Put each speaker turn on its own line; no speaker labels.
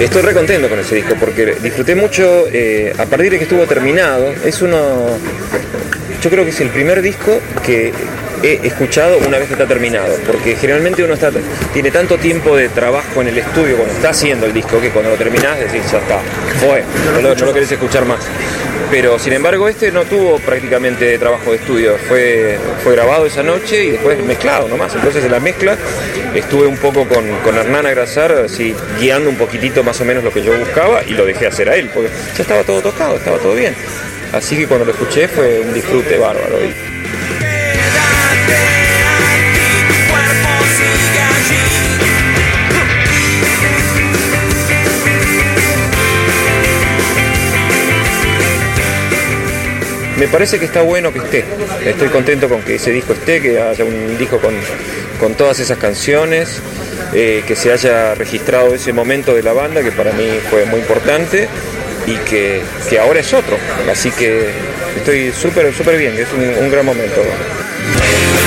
Estoy re contento con ese disco porque disfruté mucho a partir de que estuvo terminado. Yo creo que es el primer disco que he escuchado una vez que está terminado, porque generalmente uno tiene tanto tiempo de trabajo en el estudio cuando está haciendo el disco que cuando lo terminás decís ya está, no lo querés escuchar más. Pero sin embargo no tuvo prácticamente trabajo de estudio, fue grabado esa noche y después mezclado nomás. Entonces en la mezcla estuve un poco con Hernán Agrasar, así guiando un poquitito más o menos lo que yo buscaba, y lo dejé hacer a él, porque ya estaba todo tocado, estaba todo bien. Así que cuando lo escuché fue un disfrute bárbaro. Me parece que está bueno que esté. Estoy contento con que ese disco esté, que haya un disco con todas esas canciones, que se haya registrado ese momento de la banda, que para mí fue muy importante, y que ahora es otro. Así que estoy súper bien, que es un gran momento.